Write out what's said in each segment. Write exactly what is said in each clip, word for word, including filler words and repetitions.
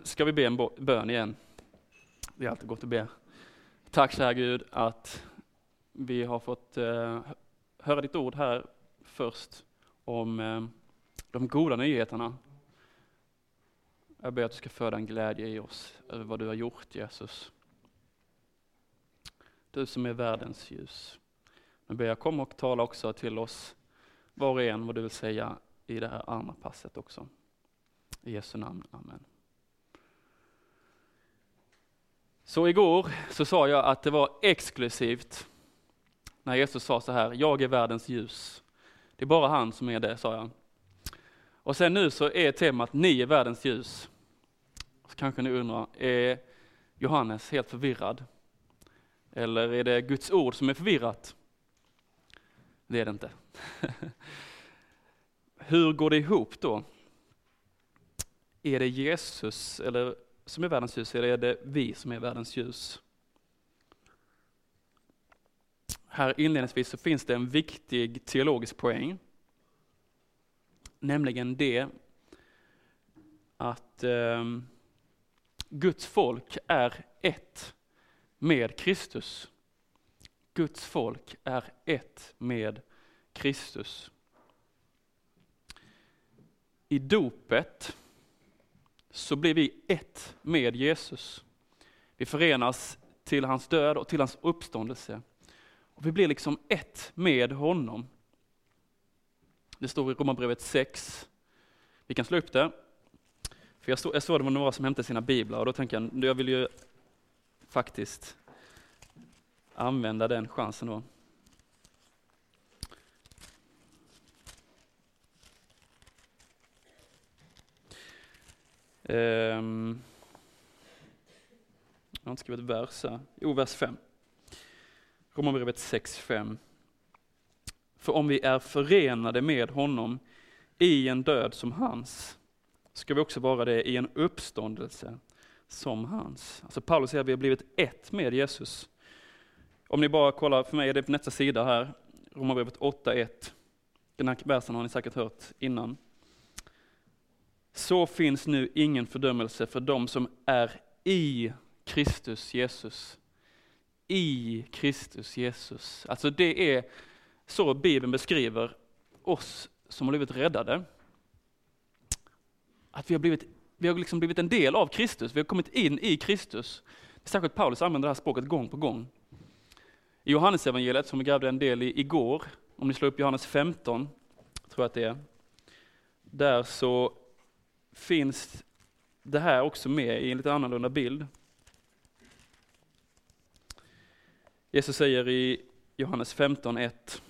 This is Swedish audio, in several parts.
ska vi be en bön igen. Det är alltid gott att be. Tack kära Gud att vi har fått eh, höra ditt ord här först om eh, de goda nyheterna. Jag ber att du ska föda en glädje i oss över vad du har gjort, Jesus. Du som är världens ljus. Nu ber jag komma och tala också till oss var och en vad du vill säga i det här andra passet också. I Jesu namn, amen. Så igår så sa jag att det var exklusivt när Jesus sa så här: jag är världens ljus. Det är bara han som är det, sa jag. Och sen nu så är temat ni är världens ljus. Så kanske ni undrar, är Johannes helt förvirrad? Eller är det Guds ord som är förvirrat? Det är det inte. Hur går det ihop då? Är det Jesus eller som är världens ljus, eller är det vi som är världens ljus? Här inledningsvis så finns det en viktig teologisk poäng. Nämligen det att eh, Guds folk är ett med Kristus. Guds folk är ett med Kristus. I dopet så blir vi ett med Jesus. Vi förenas till hans död och till hans uppståndelse. Och vi blir liksom ett med honom. Det står i Romarbrevet sex. Vi kan slå upp det. För jag såg, jag såg det var några som hämtade sina biblar. Och då tänker jag, jag vill ju faktiskt använda den chansen då. Um, jag har inte skrivit vers här. Jo, vers fem. Romarbrevet sex fem. För om vi är förenade med honom i en död som hans, ska vi också vara det i en uppståndelse som hans. Alltså Paulus säger att vi har blivit ett med Jesus. Om ni bara kollar, för mig är det på nästa sida här, Romarbrevet åtta ett. Den här versen har ni säkert hört innan. Så finns nu ingen fördömelse för dem som är i Kristus Jesus. I Kristus Jesus. Alltså det är så Bibeln beskriver oss som har blivit räddade. Att vi har blivit, vi har liksom blivit en del av Kristus. Vi har kommit in i Kristus. Särskilt Paulus använder det här språket gång på gång. I Johannes evangeliet som vi grävde en del i igår, om ni slår upp Johannes femton, tror jag att det är. Där så finns det här också med i en lite annorlunda bild. Jesus säger i Johannes femton ett: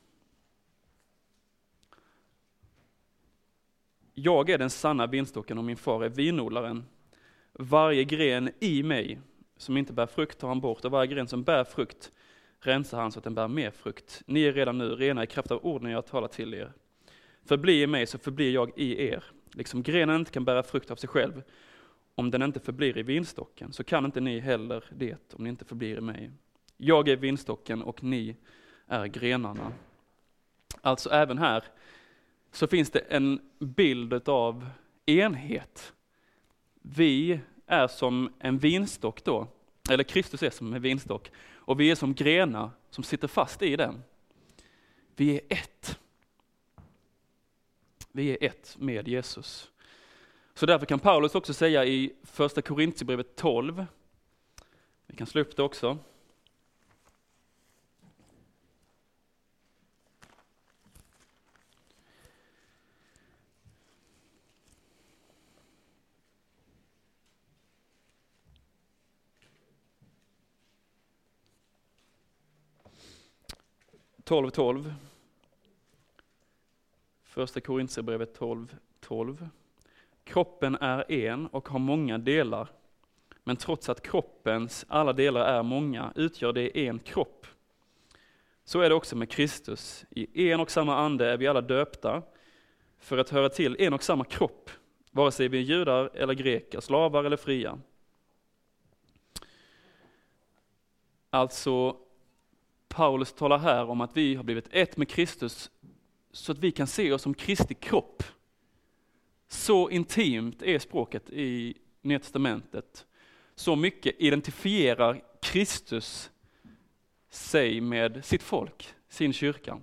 jag är den sanna vinstocken och min far är vinodlaren. Varje gren i mig som inte bär frukt tar han bort, och varje gren som bär frukt rensar han så att den bär mer frukt. Ni är redan nu rena i kraft av orden jag talar till er. Förbli i mig så förblir jag i er. Liksom grenen inte kan bära frukt av sig själv om den inte förblir i vinstocken, så kan inte ni heller det om ni inte förblir i mig. Jag är vinstocken och ni är grenarna. Alltså även här så finns det en bild av enhet. Vi är som en vinstock då, eller Kristus är som en vinstock, och vi är som grenar som sitter fast i den. Vi är ett. Vi är ett med Jesus. Så därför kan Paulus också säga i första Korintierbrevet tolv, vi kan slå upp det också. tolv tolv. Första Korintierbrevet tolv tolv. Kroppen är en och har många delar, men trots att kroppens alla delar är många utgör det en kropp. Så är det också med Kristus. I en och samma ande är vi alla döpta för att höra till en och samma kropp, vare sig vi är judar eller greker, slavar eller fria. Alltså Paulus talar här om att vi har blivit ett med Kristus så att vi kan se oss som Kristi kropp. Så intimt är språket i Nya testamentet så mycket identifierar Kristus sig med sitt folk, sin kyrka.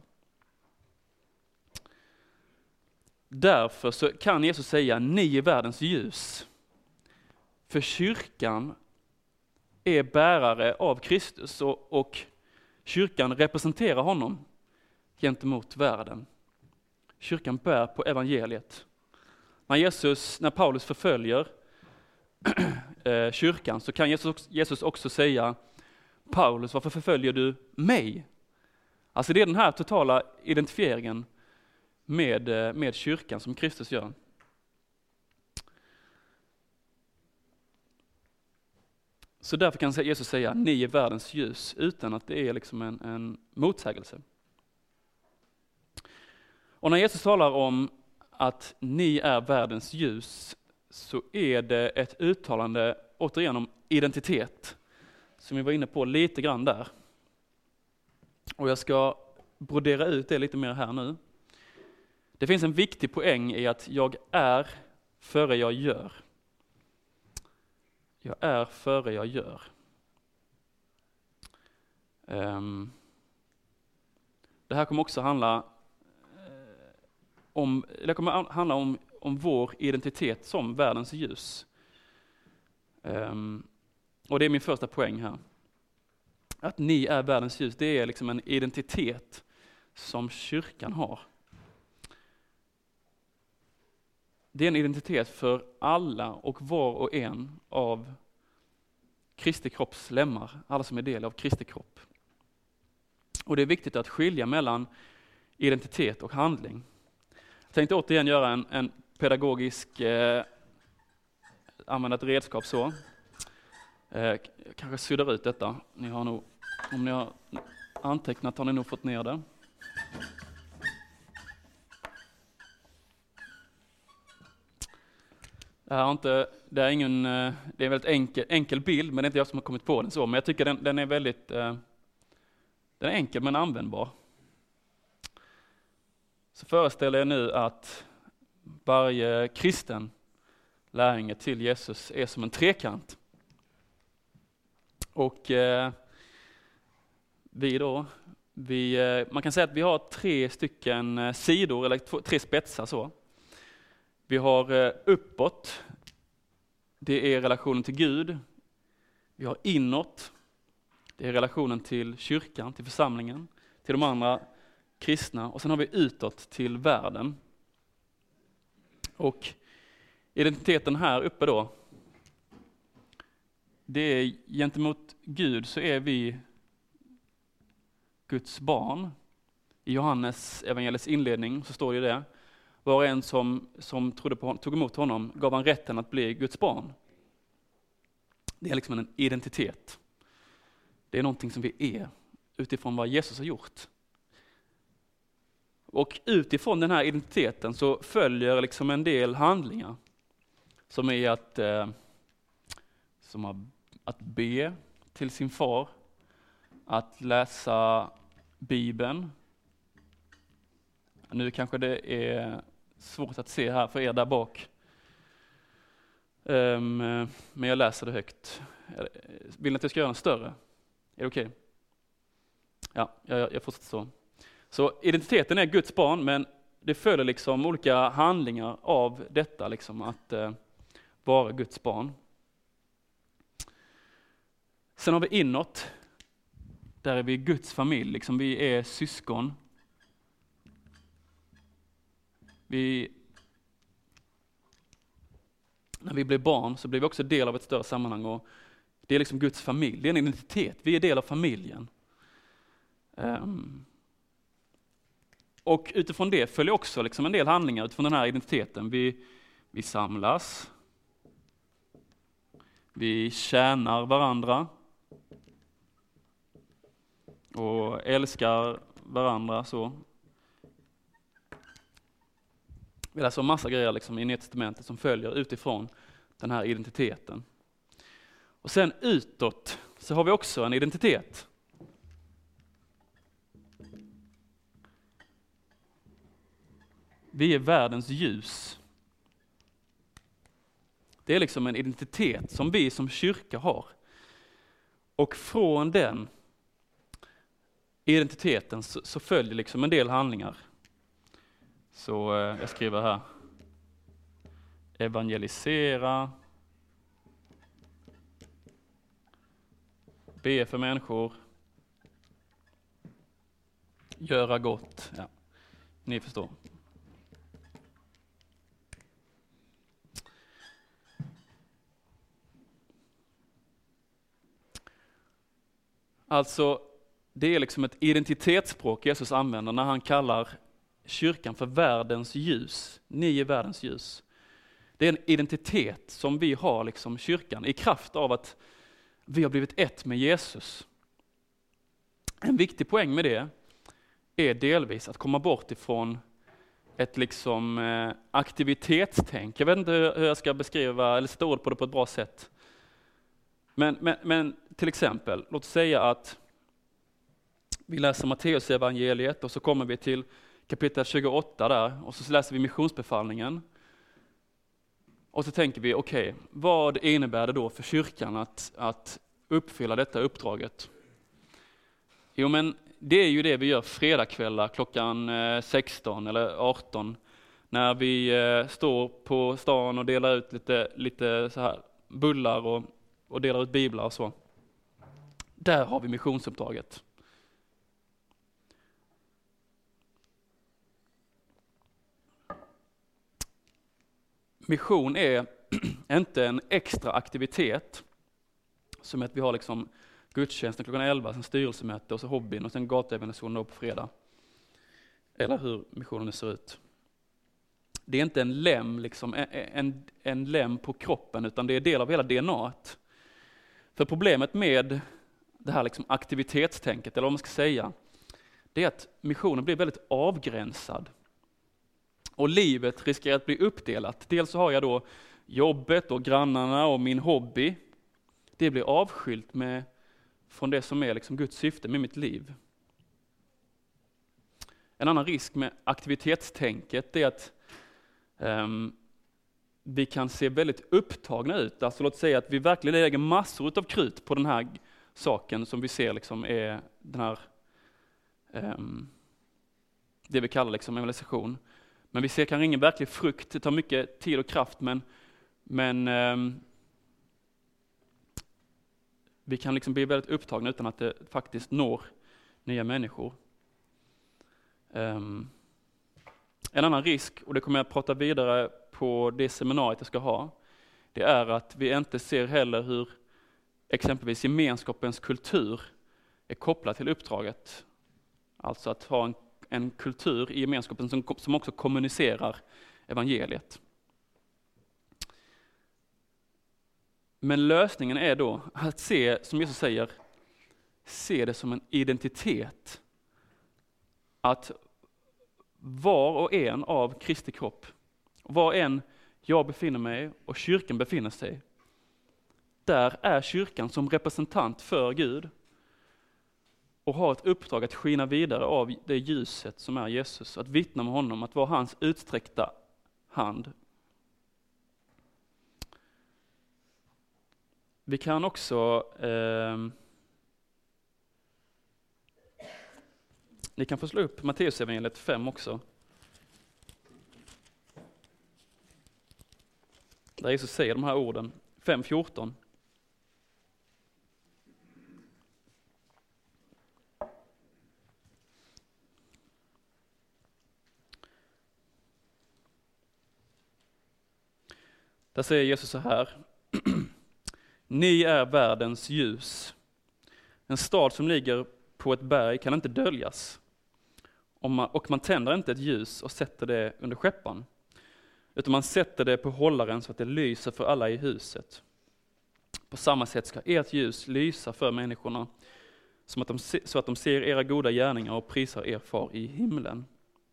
Därför så kan Jesus säga, ni är världens ljus. För kyrkan är bärare av Kristus och, och kyrkan representerar honom gentemot världen. Kyrkan bär på evangeliet. När Jesus, när Paulus förföljer kyrkan så kan Jesus, Jesus också säga, Paulus, varför förföljer du mig? Alltså det är den här totala identifieringen med, med kyrkan som Kristus gör. Så därför kan Jesus säga, ni är världens ljus, utan att det är liksom en, en motsägelse. Och när Jesus talar om att ni är världens ljus, så är det ett uttalande återigen om identitet, som vi var inne på lite grann där. Och jag ska brodera ut det lite mer här nu. Det finns en viktig poäng i att jag är före jag gör. Jag är före jag gör. Um, det här kommer också handla uh, om, det kommer handla om, om vår identitet som världens ljus. Um, och det är min första poäng här. Att ni är världens ljus, det är liksom en identitet som kyrkan har. Det är en identitet för alla och var och en av Kristi kropps lemmar, alla som är del av Kristi kropp. Och det är viktigt att skilja mellan identitet och handling. Jag tänkte återigen göra en, en pedagogisk, eh, använda ett redskap så. Eh, kanske suddar ut detta. Ni har nog, om ni har antecknat har ni nog fått ner det. Det här är inte, det är ingen, det är en väldigt enkel, enkel bild, men det är inte jag som har kommit på den så. Men jag tycker den, den är väldigt, den är enkel men användbar. Så föreställer jag nu att varje kristen lärjunge till Jesus är som en trekant. Och eh, vi då, vi, eh, man kan säga att vi har tre stycken sidor, eller två, tre spetsar så. Vi har eh, uppåt, det är relationen till Gud. Vi har inåt, det är relationen till kyrkan, till församlingen, till de andra kristna. Och sen har vi utåt till världen. Och identiteten här uppe då, det är gentemot Gud så är vi Guds barn. I Johannes evangeliets inledning så står det det. Var en som, som trodde på, tog emot honom gav han rätten att bli Guds barn. Det är liksom en identitet. Det är någonting som vi är utifrån vad Jesus har gjort. Och utifrån den här identiteten så följer liksom en del handlingar. Som är att, eh, som att be till sin far. Att läsa Bibeln. Nu kanske det är svårt att se här för er där bak. Um, men jag läser det högt. Vill ni att jag ska göra den större? Är det okej? Okay? Ja, jag, jag fortsätter så. Så identiteten är Guds barn, men det följer liksom olika handlingar av detta, liksom att uh, vara Guds barn. Sen har vi inåt. Där är vi Guds familj, liksom vi är syskon. Vi, när vi blir barn så blir vi också del av ett större sammanhang, och det är liksom Guds familj, det är en identitet, vi är del av familjen. Um, och utifrån det följer också liksom en del handlingar utifrån den här identiteten. Vi, vi samlas, vi tjänar varandra och älskar varandra så. Vi läser en massa grejer liksom i Nya testamentet som följer utifrån den här identiteten. Och sen utåt så har vi också en identitet. Vi är världens ljus. Det är liksom en identitet som vi som kyrka har. Och från den identiteten så, så följer liksom en del handlingar. Så eh, jag skriver här. Evangelisera. Be för människor. Göra gott. Ja, ni förstår. Alltså, det är liksom ett identitetsspråk Jesus använder när han kallar kyrkan för världens ljus. Ni är världens ljus. Det är en identitet som vi har, liksom kyrkan, i kraft av att vi har blivit ett med Jesus. En viktig poäng med det är delvis att komma bort ifrån ett liksom eh, aktivitetstänk. Jag vet inte hur jag ska beskriva eller sätta ord på det på ett bra sätt. Men, men, men till exempel, låt oss säga att vi läser Matteus evangeliet och så kommer vi till kapitel tjugoåtta där och så läser vi missionsbefallningen. Och så tänker vi, okej, okay, vad innebär det då för kyrkan att, att uppfylla detta uppdraget? Jo, men det är ju det vi gör fredagskvällar klockan sexton eller arton. När vi står på stan och delar ut lite, lite så här bullar och, och delar ut biblar och så. Där har vi missionsuppdraget. Mission är inte en extra aktivitet som att vi har liksom gudstjänsten klockan elva, sen styrelsemöte och så hobbyn och sen gatuevangelisation på fredag. Eller hur missionen ser ut. Det är inte en lem, liksom, en, en, en lem på kroppen, utan det är del av hela D N A-et. För problemet med det här liksom aktivitetstänket, eller vad man ska säga, det är att missionen blir väldigt avgränsad. Och livet riskerar att bli uppdelat. Dels så har jag då jobbet och grannarna och min hobby. Det blir avskilt med, från det som är liksom Guds syfte med mitt liv. En annan risk med aktivitetstänket är att um, vi kan se väldigt upptagna ut. Alltså låt säga att vi verkligen lägger massor av krut på den här saken som vi ser liksom är den här, um, det vi kallar liksom evangelisation. Men vi ser kanske ingen verklig frukt, det tar mycket tid och kraft, men, men um, vi kan liksom bli väldigt upptagna utan att det faktiskt når nya människor. Um, en annan risk, och det kommer jag att prata vidare på det seminariet jag ska ha, det är att vi inte ser heller hur exempelvis gemenskapens kultur är kopplad till uppdraget. Alltså att ha en, en kultur i gemenskapen som, som också kommunicerar evangeliet. Men lösningen är då att se, som Jesus säger, se det som en identitet. Att var och en av Kristi kropp, var en jag befinner mig och kyrkan befinner sig, där är kyrkan som representant för Gud och har ett uppdrag att skina vidare av det ljuset som är Jesus, att vittna med honom, att vara hans utsträckta hand. Vi kan också eh, ni kan få slå upp Matteus evangeliet fem också. Där Jesus säger de här orden, fem fjorton. Där säger Jesus så här: ni är världens ljus. En stad som ligger på ett berg kan inte döljas. Och man, och man tänder inte ett ljus och sätter det under skäppan, utan man sätter det på hållaren så att det lyser för alla i huset. På samma sätt ska ert ljus lysa för människorna, som att de, så att de ser era goda gärningar och prisar er far i himlen.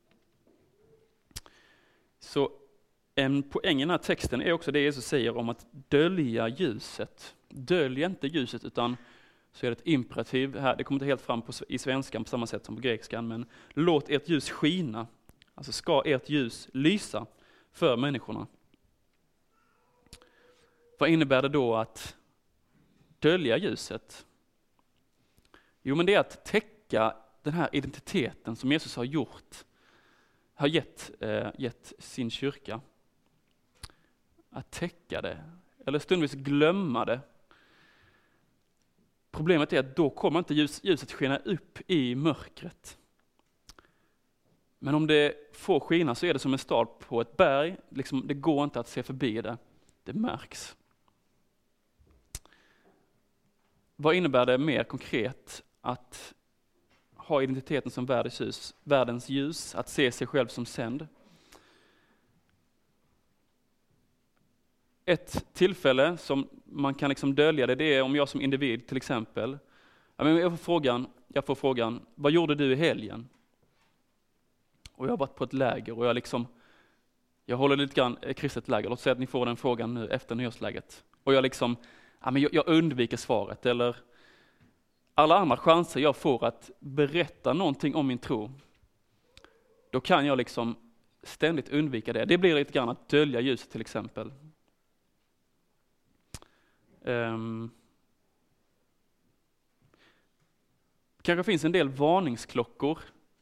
Så en poäng i den här texten är också det Jesus säger om att dölja ljuset. Dölj inte ljuset, utan så är det ett imperativ här. Det kommer inte helt fram på, i svenskan på samma sätt som på grekiskan, men låt ert ljus skina. Alltså ska ert ljus lysa för människorna. Vad innebär det då att dölja ljuset? Jo, men det är att täcka den här identiteten som Jesus har gjort, har gett, eh, gett sin kyrka. Att täcka det, eller stundvis glömma det. Problemet är att då kommer inte ljus, ljuset skina upp i mörkret. Men om det får skina så är det som en stad på ett berg. Liksom, det går inte att se förbi det. Det märks. Vad innebär det mer konkret att ha identiteten som världens ljus, världens ljus, att se sig själv som sänd? Ett tillfälle som man kan liksom dölja det, det är om jag som individ till exempel, jag får frågan, jag får frågan, vad gjorde du i helgen? Och jag har varit på ett läger och jag liksom, jag håller lite grann ett kristet läger. Låt säga att ni får den frågan nu efter nyårsläget. Och jag liksom, ja, men jag, jag undviker svaret. Eller alla andra chanser jag får att berätta någonting om min tro, då kan jag liksom ständigt undvika det. Det blir lite grann att dölja ljuset till exempel. Um, kanske finns en del varningsklockor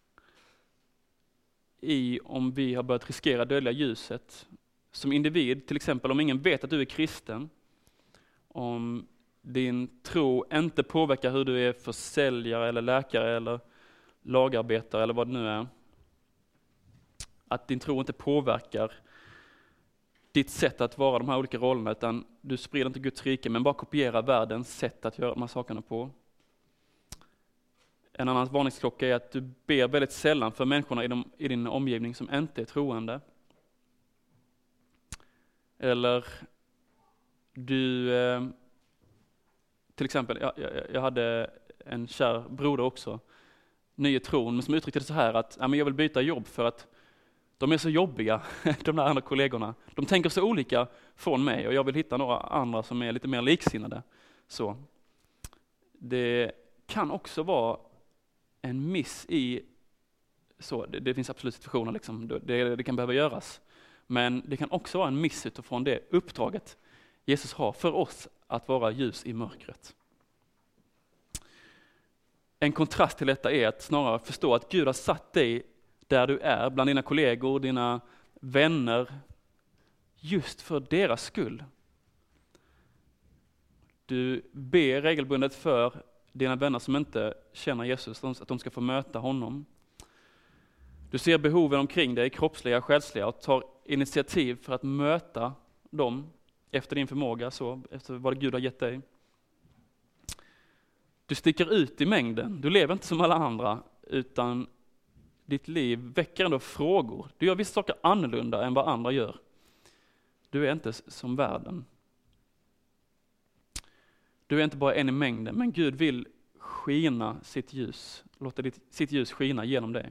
i om vi har börjat riskera dölja ljuset. Som individ, till exempel om ingen vet att du är kristen, om din tro inte påverkar hur du är försäljare eller läkare eller lagarbetare eller vad det nu är. Att din tro inte påverkar ditt sätt att vara de här olika rollerna, utan du sprider inte Guds rike men bara kopierar världens sätt att göra de här sakerna på. En annan varningsklocka är att du ber väldigt sällan för människorna i, de, i din omgivning som inte är troende. Eller du, eh, till exempel, jag, jag, jag hade en kär broder också, ny i tron, men som uttryckte det så här att ja, men jag vill byta jobb för att de är så jobbiga, de där andra kollegorna. De tänker så olika från mig och jag vill hitta några andra som är lite mer liksinnade. Så. Det kan också vara en miss i, så det, det finns absolut situationer, liksom, det, det kan behöva göras. Men det kan också vara en miss utifrån det uppdraget Jesus har för oss att vara ljus i mörkret. En kontrast till detta är att snarare förstå att Gud har satt dig där du är, bland dina kollegor, dina vänner, just för deras skull. Du ber regelbundet för dina vänner som inte känner Jesus, att de ska få möta honom. Du ser behoven omkring dig, kroppsliga och själsliga, och tar initiativ för att möta dem efter din förmåga, så efter vad Gud har gett dig. Du sticker ut i mängden, du lever inte som alla andra, utan ditt liv väcker ändå frågor. Du gör vissa saker annorlunda än vad andra gör. Du är inte som världen. Du är inte bara en i mängden, men Gud vill skina sitt ljus. Låta ditt, sitt ljus skina genom dig.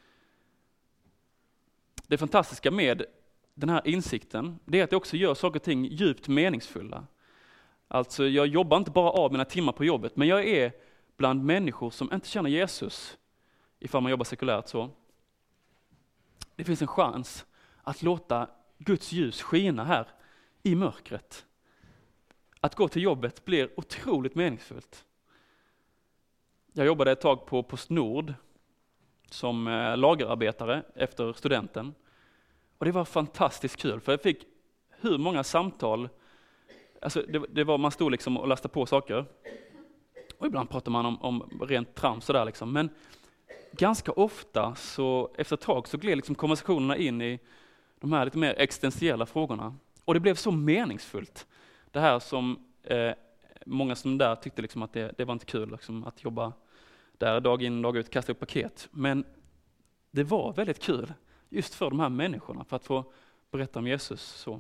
Det fantastiska med den här insikten, det är att det också gör saker och ting djupt meningsfulla. Alltså jag jobbar inte bara av mina timmar på jobbet, men jag är bland människor som inte känner Jesus, ifall man jobbar sekulärt så. Det finns en chans att låta Guds ljus skina här i mörkret. Att gå till jobbet blir otroligt meningsfullt. Jag jobbade ett tag på PostNord som lagerarbetare efter studenten. Och det var fantastiskt kul, för jag fick hur många samtal. Alltså det, det var, man stod liksom och lastade på saker. Och ibland pratar man om, om rent trams sådär liksom. Men ganska ofta så efter ett tag så gled liksom konversationerna in i de här lite mer existentiella frågorna. Och det blev så meningsfullt. Det här som eh, många som där tyckte liksom att det, det var inte kul liksom, att jobba där dag in dag ut, kasta upp paket. Men det var väldigt kul just för de här människorna, för att få berätta om Jesus så.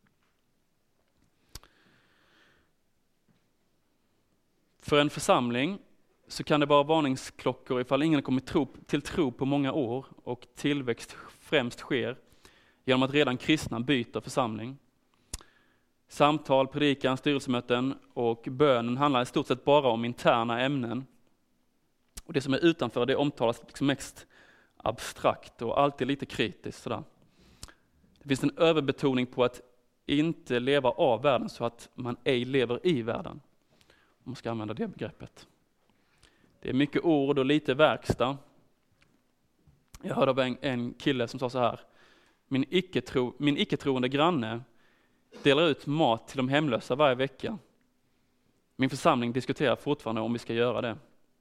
För en församling så kan det vara varningsklockor ifall ingen har kommit tro, till tro på många år och tillväxt främst sker genom att redan kristna byter församling. Samtal, predikan, styrelsemöten och bönen handlar i stort sett bara om interna ämnen. Och det som är utanför det omtalas liksom mest abstrakt och alltid lite kritiskt. Sådär. Det finns en överbetoning på att inte leva av världen så att man ej lever i världen. Om man ska använda det begreppet. Det är mycket ord och lite verkstad. Jag hörde av en, en kille som sa så här: Min icke-tro, min icke-troende granne delar ut mat till de hemlösa varje vecka. Min församling diskuterar fortfarande om vi ska göra det.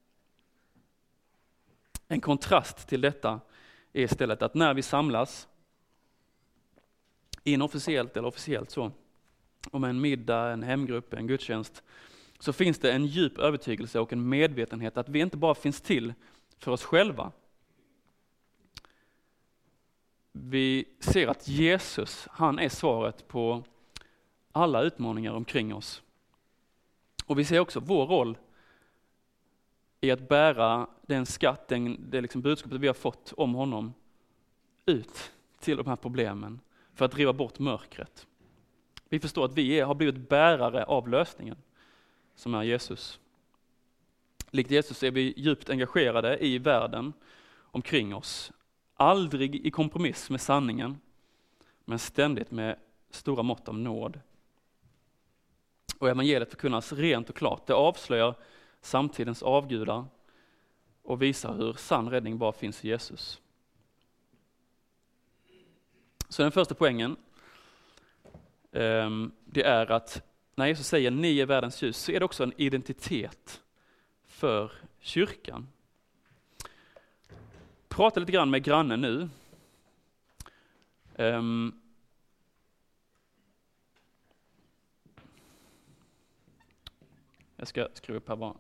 En kontrast till detta är istället att när vi samlas, inofficiellt eller officiellt så, om en middag, en hemgrupp, en gudstjänst, så finns det en djup övertygelse och en medvetenhet att vi inte bara finns till för oss själva. Vi ser att Jesus, han är svaret på alla utmaningar omkring oss. Och vi ser också vår roll i att bära den skatt, den, det liksom budskapet vi har fått om honom ut till de här problemen för att driva bort mörkret. Vi förstår att vi är, har blivit bärare av lösningen som är Jesus. Likt Jesus är vi djupt engagerade i världen omkring oss. Aldrig i kompromiss med sanningen, men ständigt med stora mått av nåd. Och evangeliet förkunnas rent och klart. Det avslöjar samtidens avgudar och visar hur sann räddning bara finns i Jesus. Så den första poängen, det är att när Jesus säger ni är världens ljus, så är det också en identitet för kyrkan. Prata lite grann med grannen nu. Um, jag ska skriva upp här bara.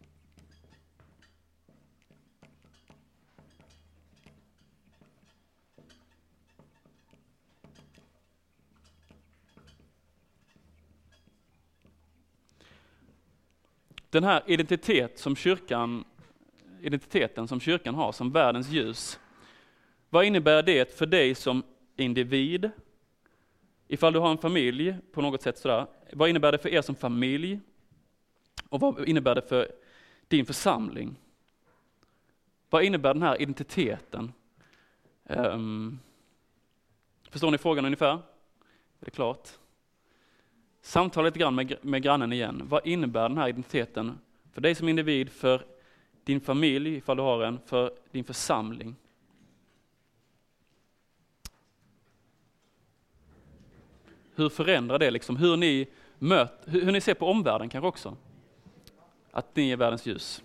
Den här identitet som kyrkan, identiteten som kyrkan har som världens ljus. Vad innebär det för dig som individ? Ifall du har en familj på något sätt sådär. Vad innebär det för er som familj? Och vad innebär det för din församling? Vad innebär den här identiteten? Um, förstår ni frågan ungefär? Är det klart? Samtala lite grann med, med grannen igen. Vad innebär den här identiteten för dig som individ, för din familj, ifall du har en, för din församling? Hur förändrar det liksom hur ni möter, hur, hur ni ser på omvärlden kanske också? Att ni är världens ljus.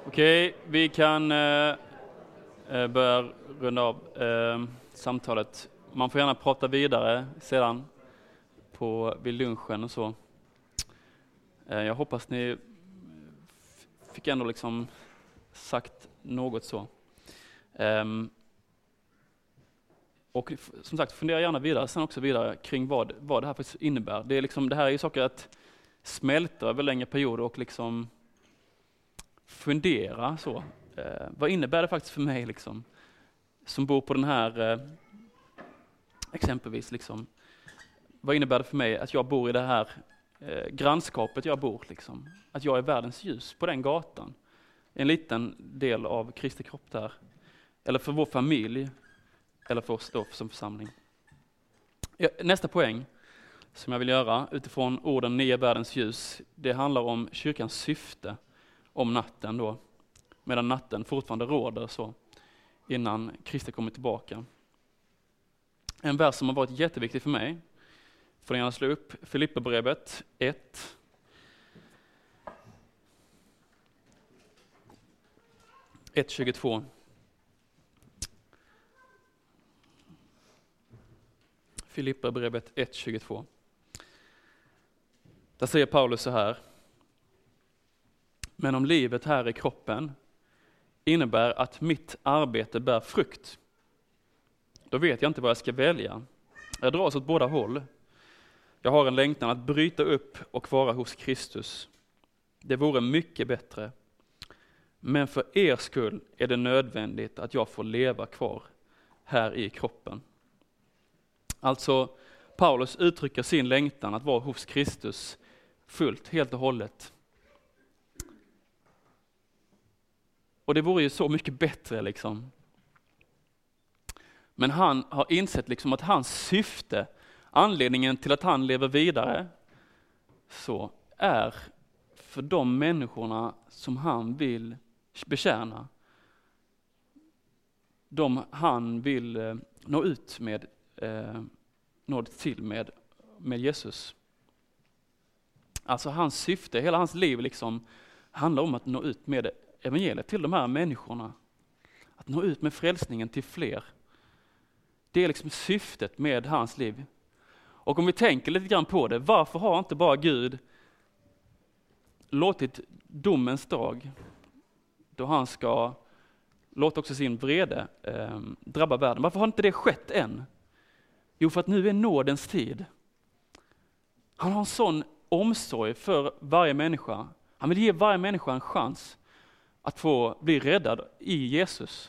Okej, vi kan eh, börja runda av eh, samtalet. Man får gärna prata vidare sedan på, vid lunchen och så. Eh, jag hoppas ni f- fick ändå liksom sagt något så. Um, och f- som sagt, fundera gärna vidare sen också vidare kring vad, vad det här faktiskt innebär. Det, är liksom, det här är ju saker att smälta över längre perioder och liksom fundera så. Eh, vad innebär det faktiskt för mig liksom, som bor på den här, eh, exempelvis liksom, vad innebär det för mig att jag bor i det här eh, grannskapet jag bor liksom, att jag är världens ljus på den gatan, en liten del av Kristi kropp där, eller för vår familj, eller för oss då som församling. Ja, nästa poäng som jag vill göra utifrån orden ni är världens ljus, det handlar om kyrkans syfte om natten då, medan natten fortfarande råder så innan Kristi kommer tillbaka. En vers som har varit jätteviktig för mig, får ni gärna slå upp Filipperbrevet ett. ett tjugotvå. Filipperbrevet ett tjugotvå. Där säger Paulus så här: men om livet här i kroppen innebär att mitt arbete bär frukt, då vet jag inte vad jag ska välja. Jag dras åt båda håll. Jag har en längtan att bryta upp och vara hos Kristus. Det vore mycket bättre. Men för er skull är det nödvändigt att jag får leva kvar här i kroppen. Alltså, Paulus uttrycker sin längtan att vara hos Kristus fullt, helt och hållet. Och det vore ju så mycket bättre liksom. Men han har insett liksom att hans syfte, anledningen till att han lever vidare, så är för de människorna som han vill betjäna. De han vill eh, nå ut med, eh, nå till med, med Jesus. Alltså hans syfte, hela hans liv liksom handlar om att nå ut med evangeliet till de här människorna. Att nå ut med frälsningen till fler. Det är liksom syftet med hans liv. Och om vi tänker lite grann på det, varför har inte bara Gud låtit domens dag, då han ska låta också sin vrede eh, drabba världen, varför har inte det skett än? Jo, för att nu är nådens tid. Han har en sån omsorg för varje människa. Han vill ge varje människa en chans att få bli räddad i Jesus.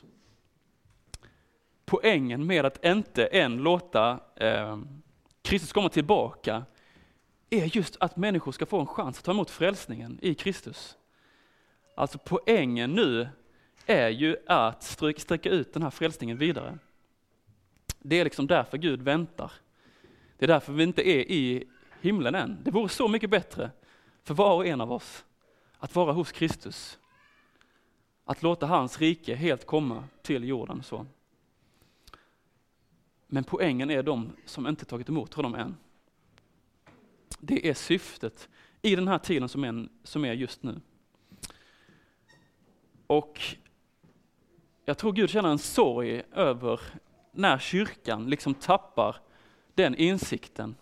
Poängen med att inte än låta eh, Kristus komma tillbaka är just att människor ska få en chans att ta emot frälsningen i Kristus. Alltså poängen nu är ju att stryka, sträcka ut den här frälsningen vidare. Det är liksom därför Gud väntar. Det är därför vi inte är i himlen än. Det vore så mycket bättre för var och en av oss att vara hos Kristus. Att låta hans rike helt komma till jorden så. Men poängen är de som inte tagit emot honom än. Det är syftet i den här tiden som är, som är just nu. Och jag tror Gud känner en sorg över när kyrkan liksom tappar den insikten.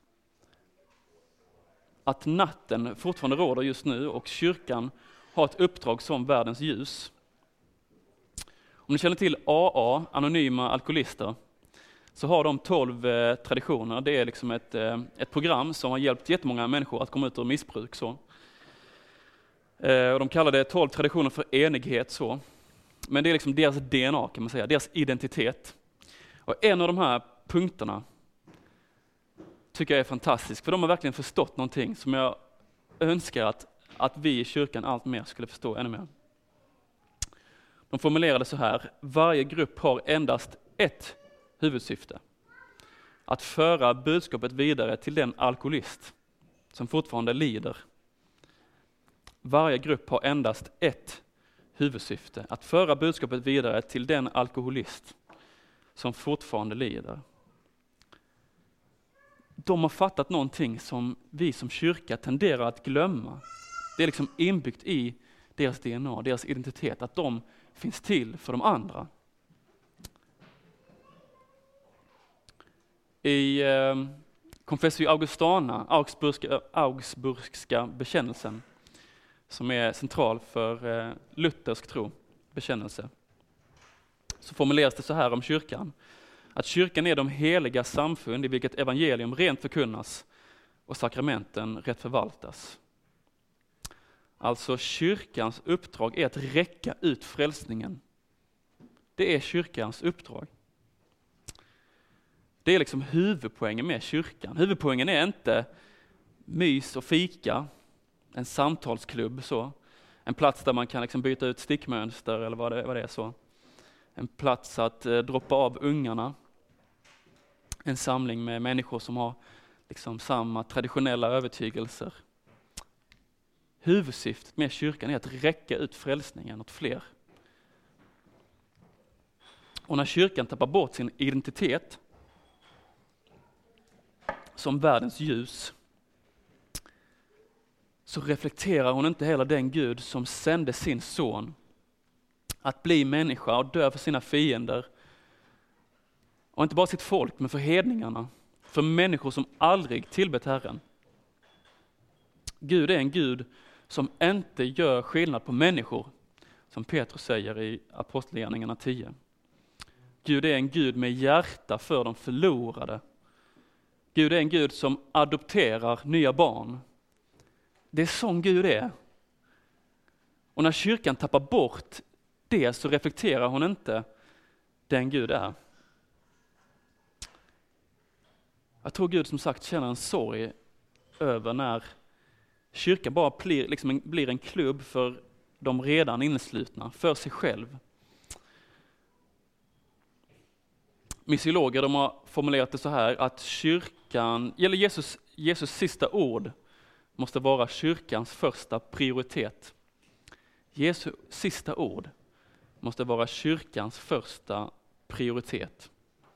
Att natten fortfarande råder just nu och kyrkan har ett uppdrag som världens ljus. Om ni känner till A A, Anonyma Alkoholister, så har de tolv eh, traditioner. Det är liksom ett, eh, ett program som har hjälpt jättemånga människor att komma ut ur missbruk. Så. Eh, och de kallar det tolv traditioner för enighet. Så. Men det är liksom deras D N A kan man säga, deras identitet. Och en av de här punkterna tycker jag är fantastisk, för de har verkligen förstått någonting som jag önskar att, att vi i kyrkan allt mer skulle förstå ännu mer. De formulerade så här: varje grupp har endast ett huvudsyfte. Att föra budskapet vidare till den alkoholist som fortfarande lider. Varje grupp har endast ett huvudsyfte. Att föra budskapet vidare till den alkoholist som fortfarande lider. De har fattat någonting som vi som kyrka tenderar att glömma. Det är liksom inbyggt i deras D N A, deras identitet, att de finns till för de andra. I eh, Confessio Augustana, Augsburgska, Augsburgska bekännelsen, som är central för eh, luthersk tro, bekännelse, så formuleras det så här om kyrkan: att kyrkan är de heliga samfund i vilket evangelium rent förkunnas och sakramenten rätt förvaltas. Alltså kyrkans uppdrag är att räcka ut frälsningen. Det är kyrkans uppdrag. Det är liksom huvudpoängen med kyrkan. Huvudpoängen är inte mys och fika, en samtalsklubb, så. En plats där man kan liksom byta ut stickmönster eller vad det, vad det är så. En plats att eh, droppa av ungarna. En samling med människor som har liksom samma traditionella övertygelser. Huvudsyftet med kyrkan är att räcka ut frälsningen åt fler. Och när kyrkan tappar bort sin identitet som världens ljus, så reflekterar hon inte heller den Gud som sände sin son att bli människa och dö för sina fiender. Och inte bara sitt folk, men för hedningarna. För människor som aldrig tillbett Herren. Gud är en Gud som inte gör skillnad på människor, som Petrus säger i Apostlagärningarna tio. Gud är en Gud med hjärta för de förlorade. Gud är en Gud som adopterar nya barn. Det är sån Gud är. Och när kyrkan tappar bort det, så reflekterar hon inte den Gud är. Jag tror Gud som sagt känner en sorg över när kyrkan bara blir, liksom en, blir en klubb för de redan inneslutna, för sig själv. Missiologer, de har formulerat det så här, att kyrkan, eller Jesus, Jesus sista ord måste vara kyrkans första prioritet. Jesu sista ord måste vara kyrkans första prioritet.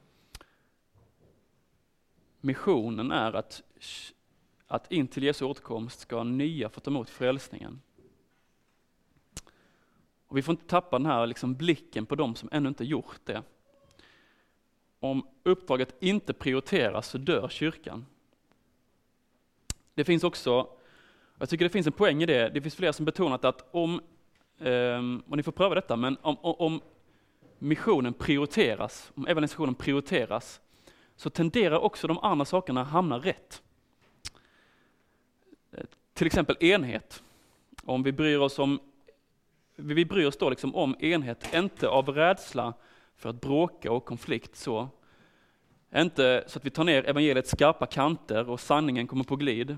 Missionen är att, att in till Jesu återkomst ska nya få ta emot frälsningen. Och vi får inte tappa den här liksom blicken på dem som ännu inte gjort det. Om uppdraget inte prioriteras så dör kyrkan. Det finns också, jag tycker det finns en poäng i det, det finns flera som betonat att om, och ni får pröva detta, men om, om missionen prioriteras, om evangelisationen prioriteras, så tenderar också de andra sakerna hamna rätt. Till exempel enhet. Om vi bryr oss om, vi bryr oss då liksom om enhet, inte av rädsla för att bråka och konflikt, så. Inte så att vi tar ner evangeliets skarpa kanter och sanningen kommer på glid.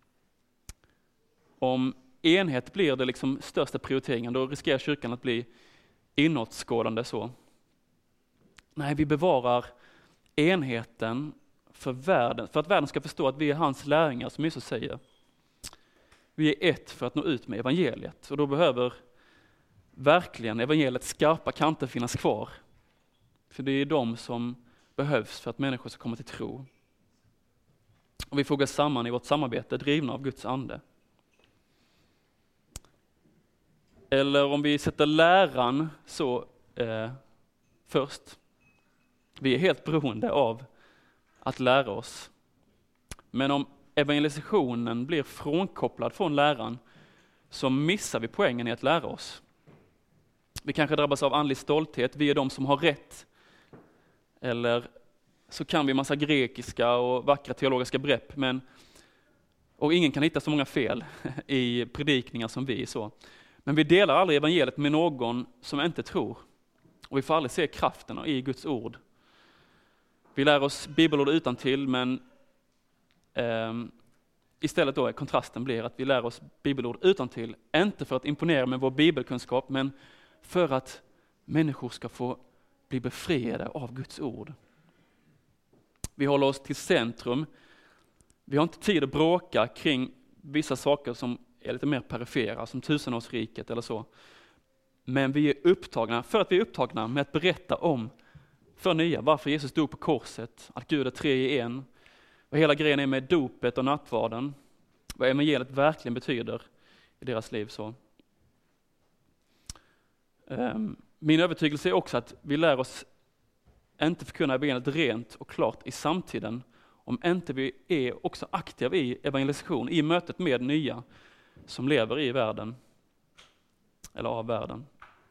Om enhet blir det liksom största prioriteringen, då riskerar kyrkan att bli inåtskådande så. Nej, vi bevarar enheten för världen, för att världen ska förstå att vi är hans lärjungar, som Jesus säger. Vi är ett för att nå ut med evangeliet, och då behöver verkligen evangeliets skarpa kanter finnas kvar. För det är de som behövs för att människor ska komma till tro. Och vi fogas samman i vårt samarbete, drivna av Guds ande. Eller om vi sätter läran så eh, först. Vi är helt beroende av att lära oss. Men om evangelisationen blir frånkopplad från läran, så missar vi poängen i att lära oss. Vi kanske drabbas av andlig stolthet, vi är de som har rätt. Eller så kan vi massa grekiska och vackra teologiska brepp, men, och ingen kan hitta så många fel i predikningar som vi så. Men vi delar aldrig evangeliet med någon som inte tror. Och vi får aldrig se kraften i Guds ord. Vi lär oss bibelord utantill, men eh, istället då är kontrasten blir att vi lär oss bibelord utantill, inte för att imponera med vår bibelkunskap, men för att människor ska få bli befriade av Guds ord. Vi håller oss till centrum. Vi har inte tid att bråka kring vissa saker som är lite mer perifera, som tusenårsriket eller så. Men vi är upptagna, för att vi är upptagna med att berätta om för nya, varför Jesus dog på korset, att Gud är tre i en, vad hela grejen är med dopet och nattvarden, vad evangeliet verkligen betyder i deras liv. Så. Min övertygelse är också att vi lär oss inte förkunna evangeliet rent och klart i samtiden om inte vi är också aktiva i evangelisation, i mötet med nya som lever i världen eller av världen.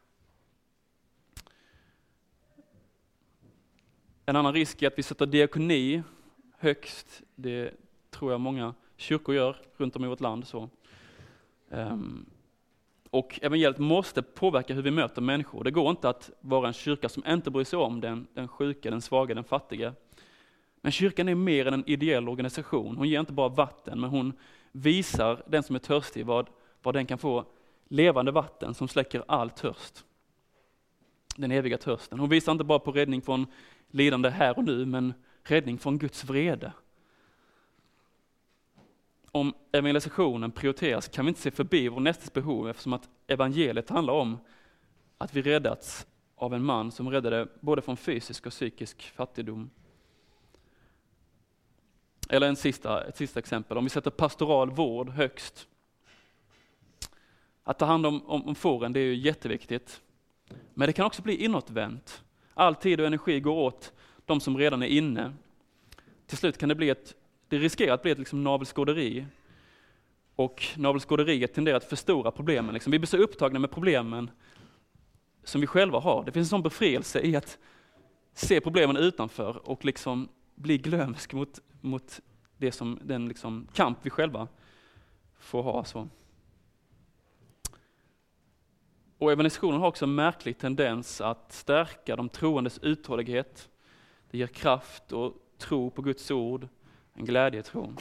En annan risk är att vi sätter diakoni högst. Det tror jag många kyrkor gör runt om i vårt land. Så. Um, och evangeliet måste påverka hur vi möter människor. Det går inte att vara en kyrka som inte bryr sig om den, den sjuka, den svaga, den fattiga. Men kyrkan är mer än en ideell organisation. Hon ger inte bara vatten, men hon visar den som är törstig vad, vad den kan få levande vatten som släcker all törst. Den eviga törsten. Hon visar inte bara på räddning från lidande här och nu, men räddning från Guds vrede. Om evangelisationen prioriteras kan vi inte se förbi vår nästas behov, eftersom att evangeliet handlar om att vi räddats av en man som räddade både från fysisk och psykisk fattigdom. Eller en sista, ett sista exempel, om vi sätter pastoral vård högst. Att ta hand om, om, om fåren, det är ju jätteviktigt. Men det kan också bli inåtvänt. All tid och energi går åt de som redan är inne. Till slut kan det bli ett, det riskerar att bli ett liksom navelskåderi. Och navelskåderiet tenderar att förstora problemen. Liksom. Vi blir så upptagna med problemen som vi själva har. Det finns en sån befrielse i att se problemen utanför och liksom bli glömsk mot, mot det som, den liksom kamp vi själva får ha. Så. Och evangelisationen har också en märklig tendens att stärka de troendes uthållighet. Det ger kraft och tro på Guds ord, en glädjetro.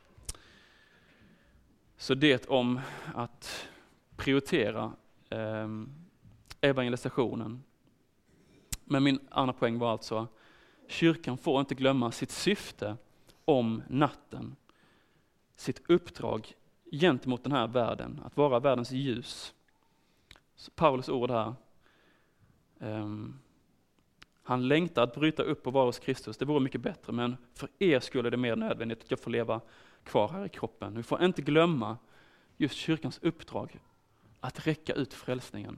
Så det om att prioritera eh, evangelisationen. Men min andra poäng var alltså, kyrkan får inte glömma sitt syfte om natten. Sitt uppdrag gentemot den här världen, att vara världens ljus. Så Paulus ord här. Um, han längtar att bryta upp och vara hos Kristus. Det vore mycket bättre, men för er skulle det mer nödvändigt att jag får leva kvar här i kroppen. Vi får inte glömma just kyrkans uppdrag att räcka ut frälsningen.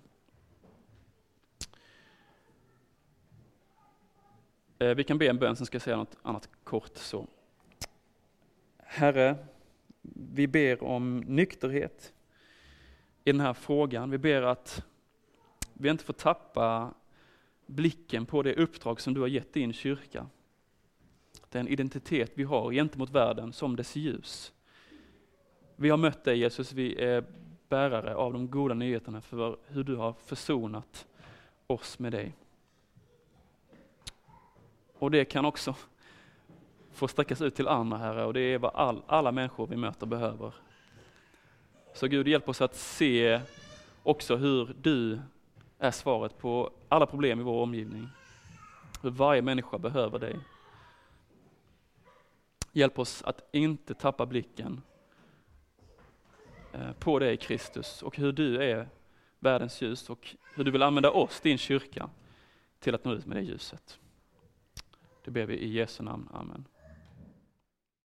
Uh, vi kan be en bön, sen ska jag säga något annat kort. Så. Herre, vi ber om nykterhet i den här frågan. Vi ber att vi inte får tappa blicken på det uppdrag som du har gett din kyrka. Den identitet vi har gentemot världen som dess ljus. Vi har mött dig, Jesus, vi är bärare av de goda nyheterna för hur du har försonat oss med dig. Och det kan också få sträckas ut till andra, Herre, och det är vad all, alla människor vi möter behöver. Så Gud, hjälp oss att se också hur du är svaret på alla problem i vår omgivning. Hur varje människa behöver dig. Hjälp oss att inte tappa blicken på dig, Kristus, och hur du är världens ljus och hur du vill använda oss, din kyrka, till att nå ut med det ljuset. Det ber vi i Jesu namn. Amen.